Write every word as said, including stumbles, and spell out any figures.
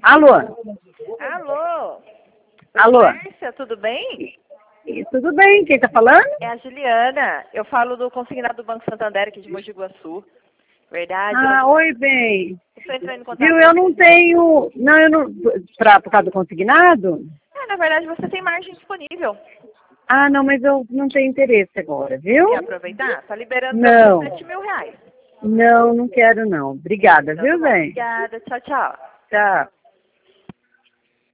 Alô? Alô? Alô? Márcia, tudo bem? E tudo bem, quem tá falando? É a Juliana. Eu falo do consignado do Banco Santander aqui de Mogi Guaçu. Verdade? Ah, oi, bem. Estou entrando em contato. Viu, eu não tenho... Não, eu não... Pra, por causa do consignado? É, na verdade, você tem margem disponível. Ah, não, mas eu não tenho interesse agora, viu? Quer aproveitar? Tá liberando Não. sete mil reais. Não, não quero não. Obrigada, Então, tá viu, bom. bem? Obrigada. Tchau, tchau. Tchau.